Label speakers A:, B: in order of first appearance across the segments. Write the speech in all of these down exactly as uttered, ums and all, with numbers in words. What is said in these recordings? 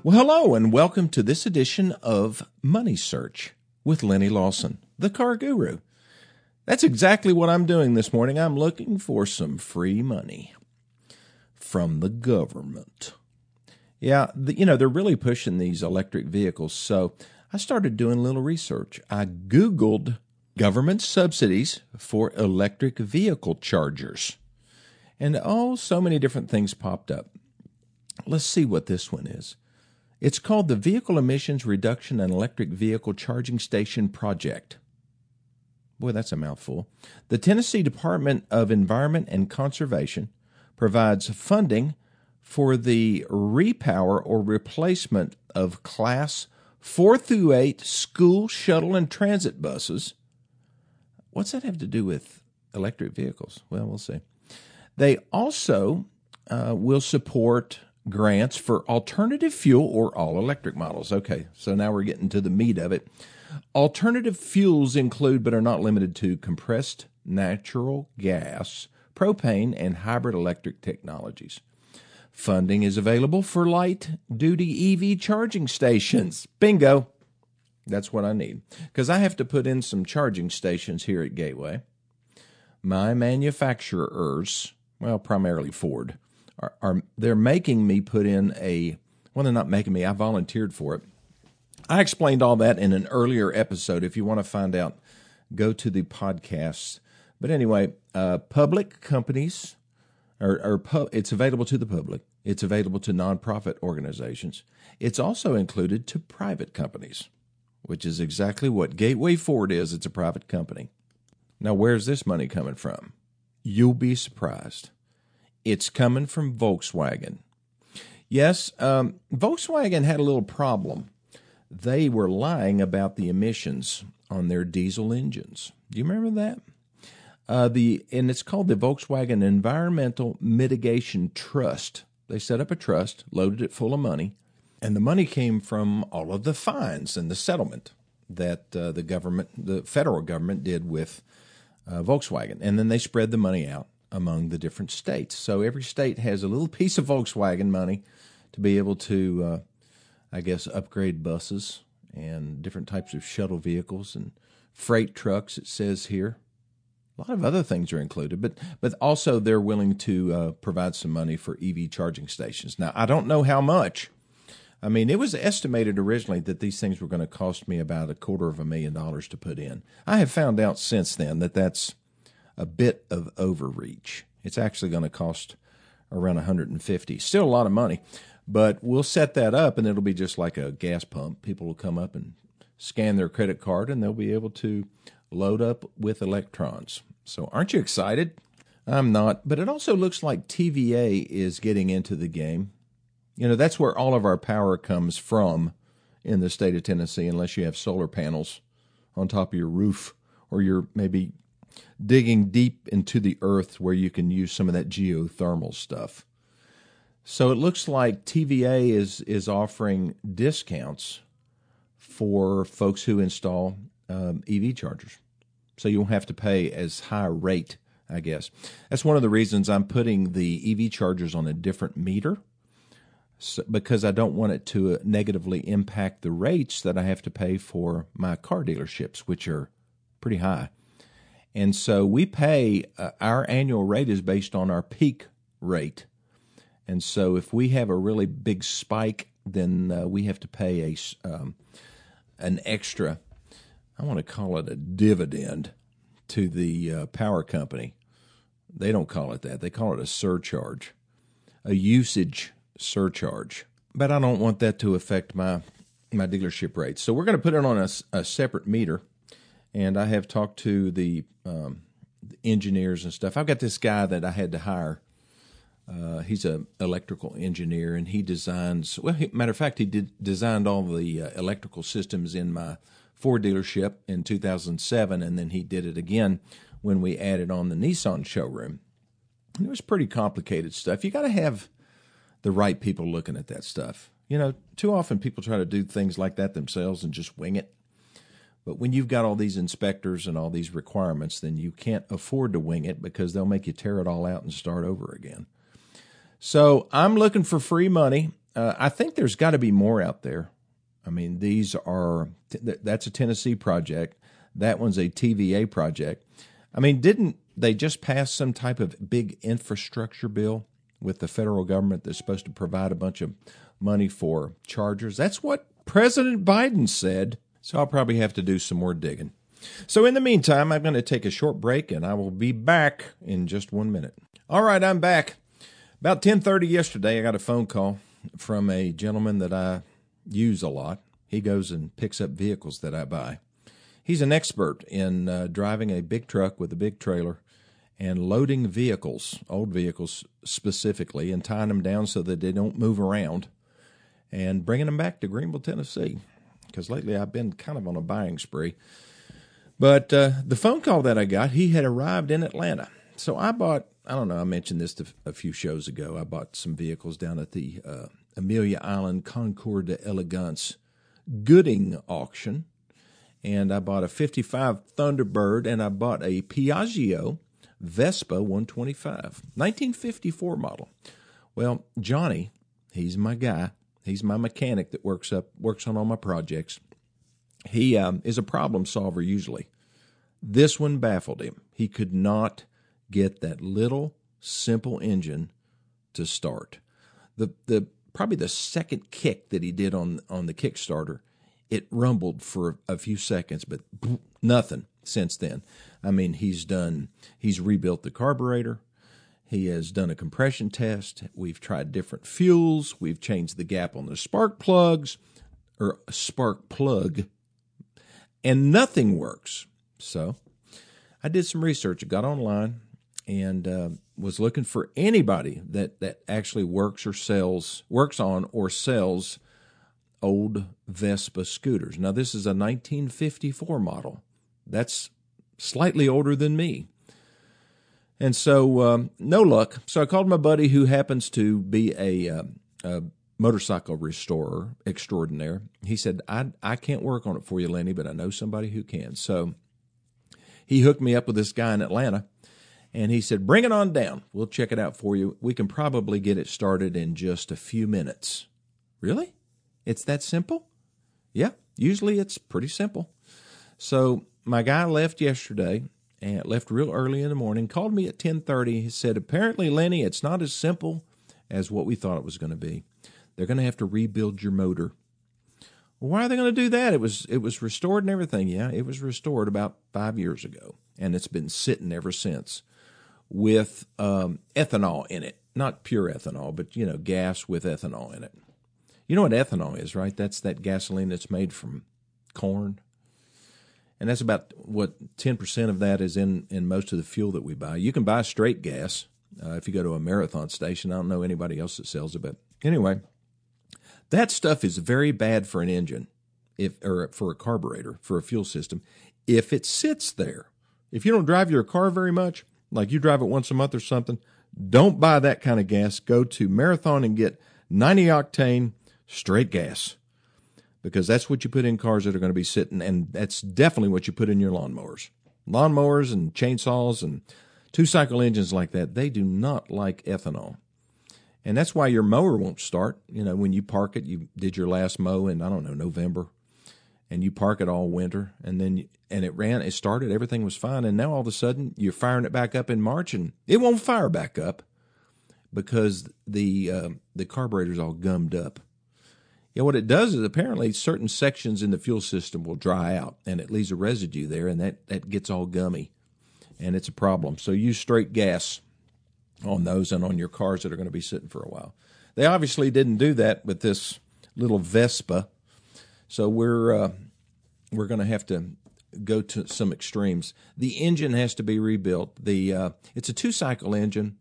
A: Well, hello, and welcome to this edition of Money Search with Lenny Lawson, the car guru. That's exactly what I'm doing this morning. I'm looking for some free money from the government. Yeah, the, you know, they're really pushing these electric vehicles, so I started doing a little research. I Googled government subsidies for electric vehicle chargers, and oh, so many different things popped up. Let's see what this one is. It's called the Vehicle Emissions Reduction and Electric Vehicle Charging Station Project. Boy, that's a mouthful. The Tennessee Department of Environment and Conservation provides funding for the repower or replacement of Class four through eight school, shuttle, and transit buses. What's that have to do with electric vehicles? Well, we'll see. They also uh, will support grants for alternative fuel or all-electric models. Okay, so now we're getting to the meat of it. Alternative fuels include, but are not limited to, compressed natural gas, propane, and hybrid electric technologies. Funding is available for light-duty E V charging stations. Bingo! That's what I need, because I have to put in some charging stations here at Gateway. My manufacturers, well, primarily Ford, Are, are they're making me put in a, well, they're not making me, I volunteered for it. I explained all that in an earlier episode. If you want to find out, go to the podcast. But anyway, uh, public companies, or, or pu- it's available to the public. It's available to nonprofit organizations. It's also included to private companies, which is exactly what Gateway Ford is. It's a private company. Now, where's this money coming from? You'll be surprised. It's coming from Volkswagen. Yes, um, Volkswagen had a little problem. They were lying about the emissions on their diesel engines. Do you remember that? Uh, the and it's called the Volkswagen Environmental Mitigation Trust. They set up a trust, loaded it full of money, and the money came from all of the fines and the settlement that uh, the government, the federal government, did with uh, Volkswagen. And then they spread the money out among the different states. So every state has a little piece of Volkswagen money to be able to, uh, I guess, upgrade buses and different types of shuttle vehicles and freight trucks, it says here. A lot of other things are included, but but also they're willing to uh, provide some money for E V charging stations. Now, I don't know how much. I mean, it was estimated originally that these things were going to cost me about a quarter of a million dollars to put in. I have found out since then that that's a bit of overreach. It's actually going to cost around one hundred fifty. Still a lot of money, but we'll set that up, and it'll be just like a gas pump. People will come up and scan their credit card, and they'll be able to load up with electrons. So aren't you excited? I'm not, but it also looks like T V A is getting into the game. You know, that's where all of our power comes from in the state of Tennessee, unless you have solar panels on top of your roof, or you're maybe digging deep into the earth where you can use some of that geothermal stuff. So it looks like T V A is is offering discounts for folks who install um, E V chargers. So you won't have to pay as high a rate, I guess. That's one of the reasons I'm putting the E V chargers on a different meter, so, because I don't want it to negatively impact the rates that I have to pay for my car dealerships, which are pretty high. And so we pay, uh, our annual rate is based on our peak rate. And so if we have a really big spike, then uh, we have to pay a, um, an extra, I want to call it a dividend, to the uh, power company. They don't call it that. They call it a surcharge, a usage surcharge. But I don't want that to affect my, my dealership rates. So we're going to put it on a, a separate meter. And I have talked to the, um, the engineers and stuff. I've got this guy that I had to hire. Uh, he's an electrical engineer, and he designs, well, he, matter of fact, he did designed all the uh, electrical systems in my Ford dealership in two thousand seven, and then he did it again when we added on the Nissan showroom. And it was pretty complicated stuff. You got to have the right people looking at that stuff. You know, too often people try to do things like that themselves and just wing it. But when you've got all these inspectors and all these requirements, then you can't afford to wing it, because they'll make you tear it all out and start over again. So I'm looking for free money. uh, I think there's got to be more out there. I mean, these are, that's a Tennessee project. That one's a T V A project. I mean, didn't they just pass some type of big infrastructure bill with the federal government that's supposed to provide a bunch of money for chargers? That's what President Biden said. So I'll probably have to do some more digging. So in the meantime, I'm going to take a short break, and I will be back in just one minute. All right, I'm back. About ten thirty yesterday, I got a phone call from a gentleman that I use a lot. He goes and picks up vehicles that I buy. He's an expert in uh, driving a big truck with a big trailer and loading vehicles, old vehicles specifically, and tying them down so that they don't move around and bringing them back to Greenville, Tennessee, because lately I've been kind of on a buying spree. But uh, the phone call that I got, he had arrived in Atlanta. So I bought, I don't know, I mentioned this to a few shows ago. I bought some vehicles down at the uh, Amelia Island Concours d'Elegance Gooding auction. And I bought a fifty-five Thunderbird, and I bought a Piaggio Vespa one twenty-five, nineteen fifty-four model. Well, Johnny, he's my guy. He's my mechanic that works up works on all my projects. He um, is a problem solver usually. This one baffled him. He could not get that little simple engine to start. The the probably the second kick that he did on on the Kickstarter, it rumbled for a few seconds, but nothing since then. I mean, he's done, he's rebuilt the carburetor. He has done a compression test. We've tried different fuels. We've changed the gap on the spark plugs, or spark plug, and nothing works. So I did some research. I got online and uh, was looking for anybody that, that actually works or sells, works on or sells old Vespa scooters. Now, this is a nineteen fifty-four model. That's slightly older than me. And so, um, no luck. So I called my buddy who happens to be a, uh, a motorcycle restorer extraordinaire. He said, I, I can't work on it for you, Lenny, but I know somebody who can. So he hooked me up with this guy in Atlanta, and he said, bring it on down. We'll check it out for you. We can probably get it started in just a few minutes. Really? It's that simple? Yeah, usually it's pretty simple. So my guy left yesterday, and left real early in the morning, called me at ten thirty. He said, apparently, Lenny, it's not as simple as what we thought it was going to be. They're going to have to rebuild your motor. Well, why are they going to do that? It was it was restored and everything. Yeah, it was restored about five years ago, and it's been sitting ever since with um, ethanol in it. Not pure ethanol, but, you know, gas with ethanol in it. You know what ethanol is, right? That's that gasoline that's made from corn. And that's about, what, ten percent of that is in, in most of the fuel that we buy. You can buy straight gas uh, if you go to a Marathon station. I don't know anybody else that sells it, but anyway, that stuff is very bad for an engine, if or for a carburetor, for a fuel system, if it sits there. If you don't drive your car very much, like you drive it once a month or something, don't buy that kind of gas. Go to Marathon and get ninety octane straight gas, because that's what you put in cars that are going to be sitting, and that's definitely what you put in your lawnmowers. Lawnmowers and chainsaws and two-cycle engines like that, they do not like ethanol. And that's why your mower won't start. You know, when you park it, you did your last mow in, I don't know, November, and you park it all winter, and then you, and it ran, it started, everything was fine, and now all of a sudden you're firing it back up in March, and it won't fire back up because the uh, the carburetor's all gummed up. Yeah, what it does is apparently certain sections in the fuel system will dry out, and it leaves a residue there, and that, that gets all gummy, and it's a problem. So use straight gas on those and on your cars that are going to be sitting for a while. They obviously didn't do that with this little Vespa, so we're uh, we're going to have to go to some extremes. The engine has to be rebuilt. The uh, it's a two-cycle engine,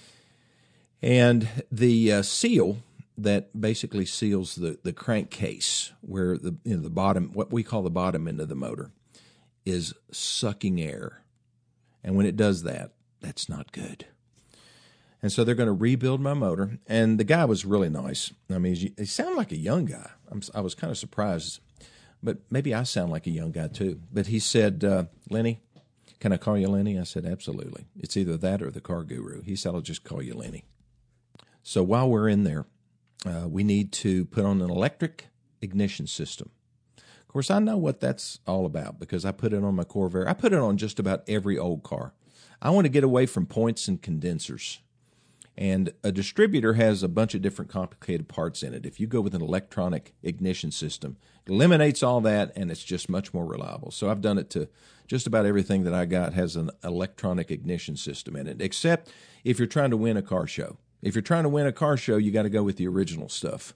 A: and the uh, seal that basically seals the, the crankcase, where the you know the bottom, what we call the bottom end of the motor, is sucking air. And when it does that, that's not good. And so they're going to rebuild my motor. And the guy was really nice. I mean, he, he sounded like a young guy. I'm, I was kind of surprised, but maybe I sound like a young guy too. But he said, uh, Lenny, can I call you Lenny? I said, absolutely. It's either that or the Car Guru. He said, I'll just call you Lenny. So while we're in there, uh, we need to put on an electric ignition system. Of course, I know what that's all about because I put it on my Corvair. I put it on just about every old car. I want to get away from points and condensers. And a distributor has a bunch of different complicated parts in it. If you go with an electronic ignition system, it eliminates all that, and it's just much more reliable. So I've done it to just about everything that I got has an electronic ignition system in it, except if you're trying to win a car show. If you're trying to win a car show, you got to go with the original stuff.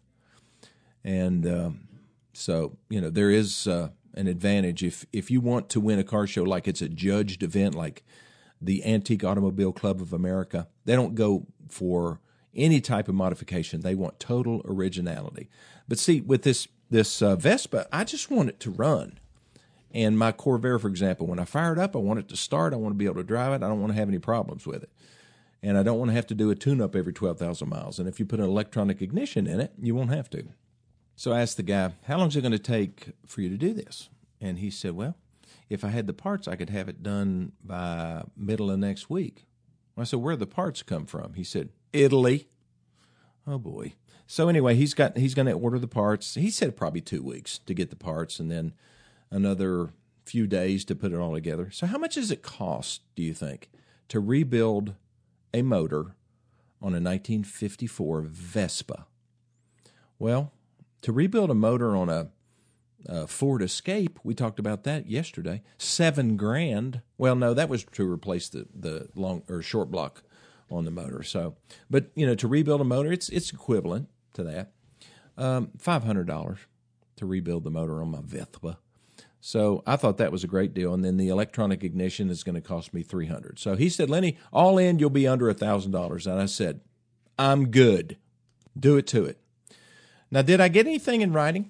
A: And um, so, you know, there is uh, an advantage. If, if you want to win a car show like it's a judged event, like the Antique Automobile Club of America, they don't go for any type of modification. They want total originality. But see, with this this uh, Vespa, I just want it to run. And my Corvair, for example, when I fire it up, I want it to start. I want to be able to drive it. I don't want to have any problems with it. And I don't want to have to do a tune-up every twelve thousand miles. And if you put an electronic ignition in it, you won't have to. So I asked the guy, how long is it going to take for you to do this? And he said, well, if I had the parts, I could have it done by middle of next week. I said, where do the parts come from? He said, Italy. Oh, boy. So anyway, he's got he's going to order the parts. He said probably two weeks to get the parts and then another few days to put it all together. So how much does it cost, do you think, to rebuild a motor on a nineteen fifty-four Vespa? Well, to rebuild a motor on a Uh, Ford Escape, we talked about that yesterday. Seven grand. Well, no, that was to replace the the long or short block on the motor. So, but you know, to rebuild a motor, it's it's equivalent to that. Um, Five hundred dollars to rebuild the motor on my Vespa. So I thought that was a great deal. And then the electronic ignition is going to cost me three hundred. So he said, Lenny, all in, you'll be under a thousand dollars. And I said, I'm good. Do it to it. Now, did I get anything in writing?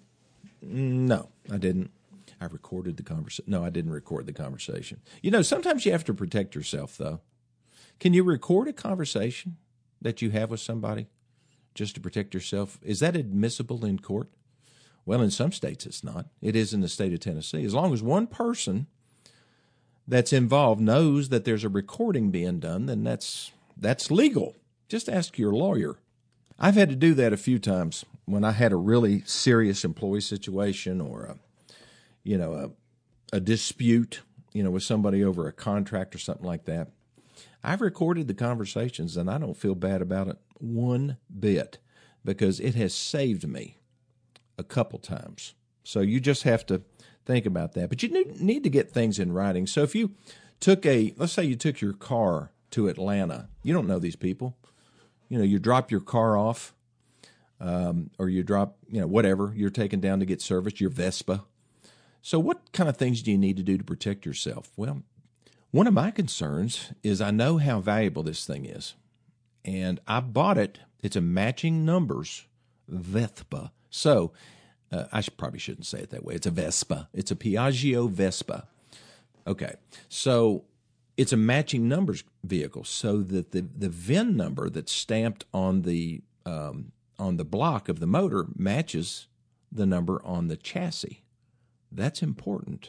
A: No, I didn't. I recorded the conversation. No, I didn't record the conversation. You know, sometimes you have to protect yourself, though. Can you record a conversation that you have with somebody just to protect yourself? Is that admissible in court? Well, in some states it's not. It is in the state of Tennessee. As long as one person that's involved knows that there's a recording being done, then that's that's legal. Just ask your lawyer. I've had to do that a few times when I had a really serious employee situation or a, you know, a, a dispute, you know, with somebody over a contract or something like that. I've recorded the conversations and I don't feel bad about it one bit because it has saved me a couple times. So you just have to think about that. But you need to get things in writing. So if you took a, let's say you took your car to Atlanta, you don't know these people. You know, you drop your car off, um, or you drop, you know, whatever you're taking down to get serviced, your Vespa. So what kind of things do you need to do to protect yourself? Well, one of my concerns is I know how valuable this thing is. And I bought it. It's a matching numbers Vespa. So uh, I should, probably shouldn't say it that way. It's a Vespa. It's a Piaggio Vespa. Okay. So it's a matching numbers vehicle, so that the, the V I N number that's stamped on the um, on the block of the motor matches the number on the chassis. That's important.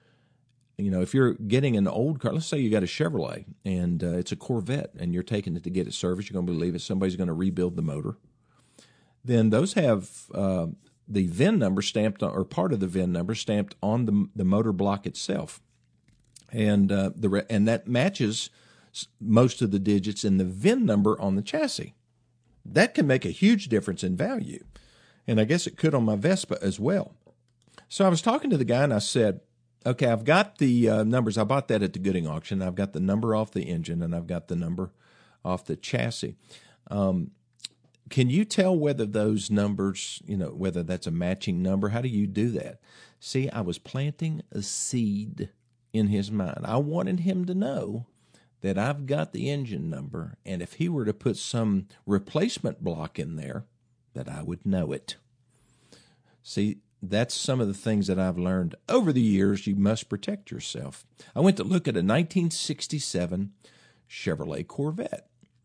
A: You know, if you're getting an old car, let's say you got a Chevrolet and uh, it's a Corvette, and you're taking it to get it serviced, you're going to leave it, somebody's going to rebuild the motor. Then those have uh, the V I N number stamped on, or part of the V I N number stamped on the the motor block itself. And uh, the and that matches most of the digits in the V I N number on the chassis. That can make a huge difference in value. And I guess it could on my Vespa as well. So I was talking to the guy and I said, okay, I've got the uh, numbers. I bought that at the Gooding auction. I've got the number off the engine and I've got the number off the chassis. Um, can you tell whether those numbers, you know, whether that's a matching number? How do you do that? See, I was planting a seed in his mind. I wanted him to know that I've got the engine number, and if he were to put some replacement block in there, that I would know it. See, that's some of the things that I've learned over the years. You must protect yourself. I went to look at a nineteen sixty-seven Chevrolet Corvette.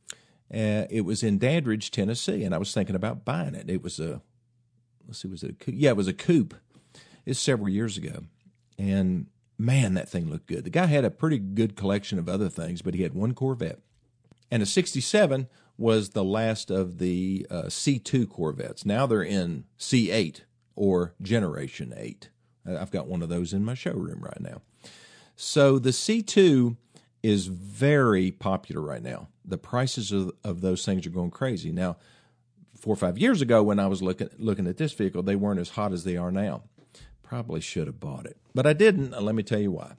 A: Uh, it was in Dandridge, Tennessee, and I was thinking about buying it. It was a, let's see, was it a coupe? Yeah, it was a coupe. It's several years ago, and man, that thing looked good. The guy had a pretty good collection of other things, but he had one Corvette. And a sixty-seven was the last of the uh, C two Corvettes. Now they're in C eight or Generation eight. I've got one of those in my showroom right now. So the C two is very popular right now. The prices of, of those things are going crazy. Now, four or five years ago when I was looking looking at this vehicle, they weren't as hot as they are now. Probably should have bought it, but I didn't. Let me tell you why.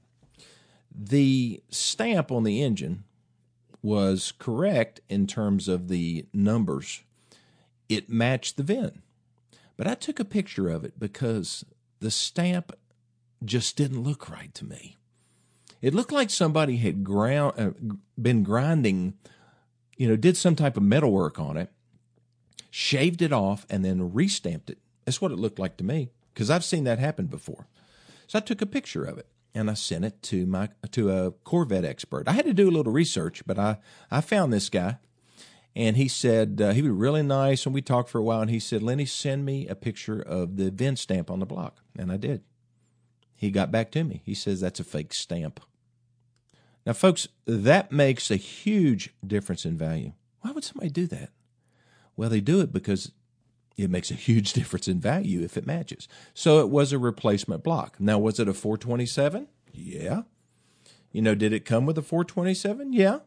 A: The stamp on the engine was correct in terms of the numbers. It matched the V I N. But I took a picture of it because the stamp just didn't look right to me. It looked like somebody had ground, uh, been grinding, you know, did some type of metalwork on it, shaved it off, and then restamped it. That's what it looked like to me, because I've seen that happen before. So I took a picture of it, and I sent it to my to a Corvette expert. I had to do a little research, but I, I found this guy, and he said, uh, he was really nice, and we talked for a while, and he said, Lenny, send me a picture of the V I N stamp on the block. And I did. He got back to me. He says, that's a fake stamp. Now, folks, that makes a huge difference in value. Why would somebody do that? Well, they do it because it makes a huge difference in value if it matches. So it was a replacement block. Now, was it a four twenty-seven? Yeah. You know, did it come with a four twenty-seven? Yeah.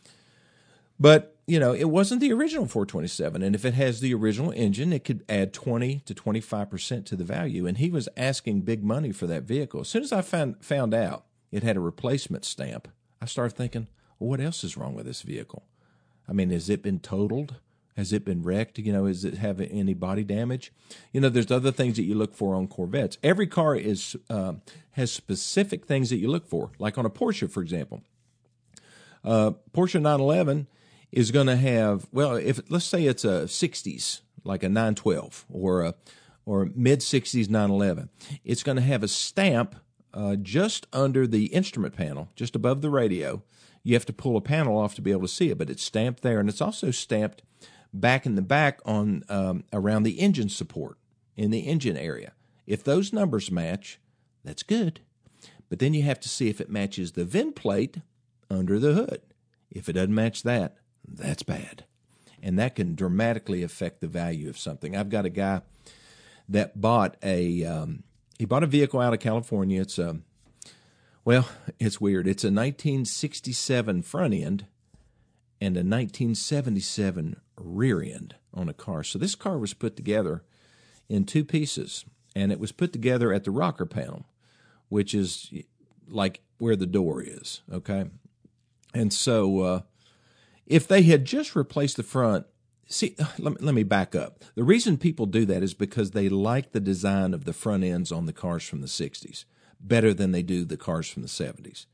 A: But, you know, it wasn't the original four twenty-seven. And if it has the original engine, it could add twenty to twenty-five percent to the value. And he was asking big money for that vehicle. As soon as I found, found out it had a replacement stamp, I started thinking, well, what else is wrong with this vehicle? I mean, has it been totaled? Has it been wrecked? You know, does it have any body damage? You know, there's other things that you look for on Corvettes. Every car is uh, has specific things that you look for. Like on a Porsche, for example. Uh, Porsche nine eleven is going to have, well, if let's say it's a sixties, like a nine twelve or a or mid-sixties nine eleven. It's going to have a stamp uh, just under the instrument panel, just above the radio. You have to pull a panel off to be able to see it, but it's stamped there, and it's also stamped back in the back on um, around the engine support in the engine area. If those numbers match, that's good. But then you have to see if it matches the V I N plate under the hood. If it doesn't match that, that's bad. And that can dramatically affect the value of something. I've got a guy that bought a um, he bought a vehicle out of California. It's a well, it's weird. It's a nineteen sixty-seven front end and a nineteen seventy-seven rear end on a car. So this car was put together in two pieces, and it was put together at the rocker panel, which is like where the door is, okay? And so uh, if they had just replaced the front, see, let me, let me back up. The reason people do that is because they like the design of the front ends on the cars from the sixties better than they do the cars from the seventies.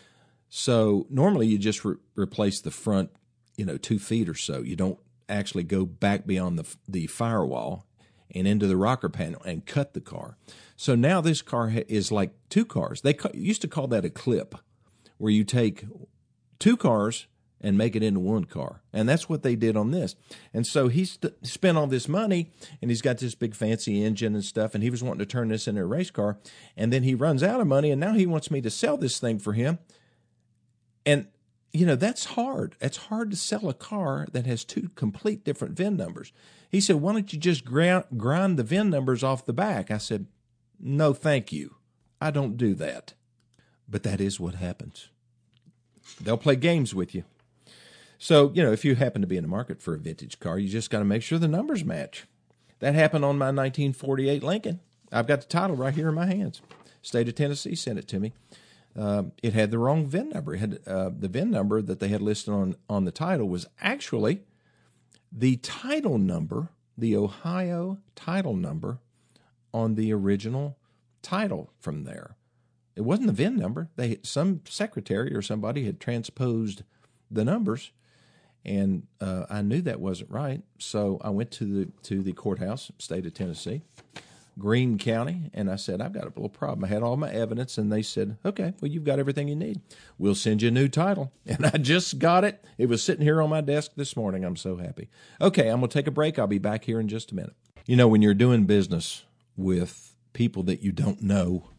A: So normally you just re- replace the front, you know, two feet or so. You don't actually go back beyond the the firewall and into the rocker panel and cut the car. So now this car ha- is like two cars. They ca- used to call that a clip, where you take two cars and make it into one car. And that's what they did on this. And so he st- spent all this money, and he's got this big fancy engine and stuff, and he was wanting to turn this into a race car. And then he runs out of money, and now he wants me to sell this thing for him. And, you know, that's hard. It's hard to sell a car that has two complete different V I N numbers. He said, why don't you just grind, grind the V I N numbers off the back? I said, no, thank you. I don't do that. But that is what happens. They'll play games with you. So, you know, if you happen to be in the market for a vintage car, you just got to make sure the numbers match. That happened on my nineteen forty-eight Lincoln. I've got the title right here in my hands. State of Tennessee sent it to me. Uh, it had the wrong V I N number. It had uh, the V I N number that they had listed on, on the title was actually the title number, the Ohio title number on the original title from there. It wasn't the V I N number. They some secretary or somebody had transposed the numbers, and uh, I knew that wasn't right. So I went to the to the courthouse, state of Tennessee, Greene County, and I said, I've got a little problem. I had all my evidence, and they said, okay, well, you've got everything you need. We'll send you a new title. And I just got it. It was sitting here on my desk this morning. I'm so happy. Okay, I'm going to take a break. I'll be back here in just a minute. You know, when you're doing business with people that you don't know,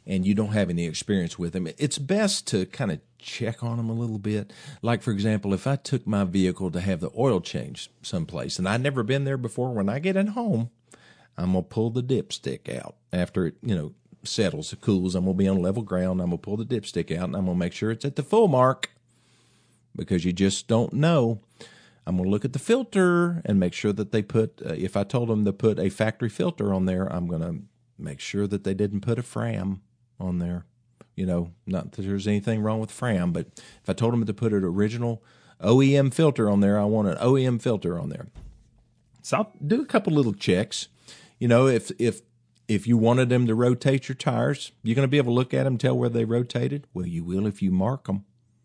A: and you don't have any experience with them, it's best to kind of check on them a little bit. Like, for example, if I took my vehicle to have the oil changed someplace and I'd never been there before, when I get in home, I'm going to pull the dipstick out after it, you know, settles, it cools. I'm going to be on level ground. I'm going to pull the dipstick out and I'm going to make sure it's at the full mark, because you just don't know. I'm going to look at the filter and make sure that they put, uh, if I told them to put a factory filter on there, I'm going to make sure that they didn't put a Fram on there. You know, not that there's anything wrong with Fram, but if I told them to put an original O E M filter on there, I want an O E M filter on there. So I'll do a couple little checks. You know, if if if you wanted them to rotate your tires, you're going to be able to look at them, tell where they rotated. Well, you will if you mark them.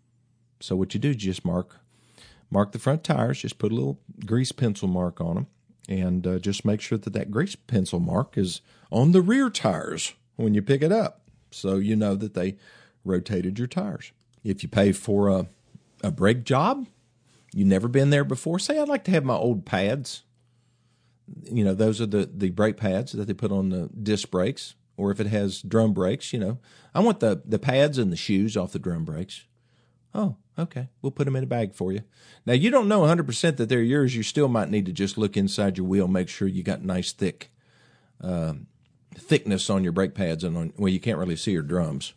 A: So what you do is just mark mark the front tires, just put a little grease pencil mark on them, and uh, just make sure that that grease pencil mark is on the rear tires when you pick it up, so you know that they rotated your tires. If you pay for a, a brake job, you've never been there before, say I'd like to have my old pads. You know, those are the, the brake pads that they put on the disc brakes, or if it has drum brakes, you know. I want the, the pads and the shoes off the drum brakes. Oh, okay, we'll put them in a bag for you. Now, you don't know one hundred percent that they're yours. You still might need to just look inside your wheel, make sure you got nice thick uh, thickness on your brake pads, and on, well, you can't really see your drums.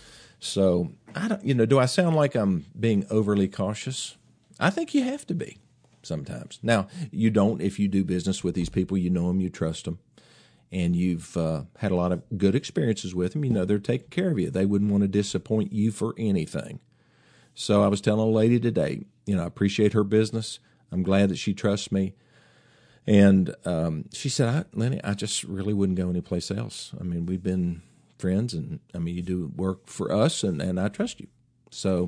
A: So, I don't, you know, do I sound like I'm being overly cautious? I think you have to be sometimes. Now, you don't if you do business with these people. You know them, you trust them, and you've uh, had a lot of good experiences with them. You know they're taking care of you. They wouldn't want to disappoint you for anything. So I was telling a lady today, you know, I appreciate her business. I'm glad that she trusts me. And um, she said, I, Lenny, I just really wouldn't go anyplace else. I mean, we've been friends, and I mean, you do work for us, and, and I trust you. So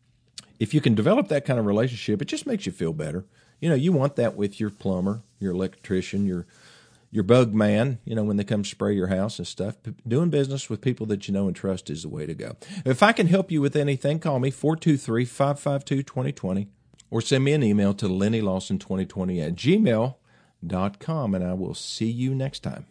A: if you can develop that kind of relationship, it just makes you feel better. You know, you want that with your plumber, your electrician, your your bug man, you know, when they come spray your house and stuff. Doing business with people that you know and trust is the way to go. If I can help you with anything, call me, four two three, five five two, two zero two zero, or send me an email to lenny lawson twenty twenty at gmail dot com, and I will see you next time.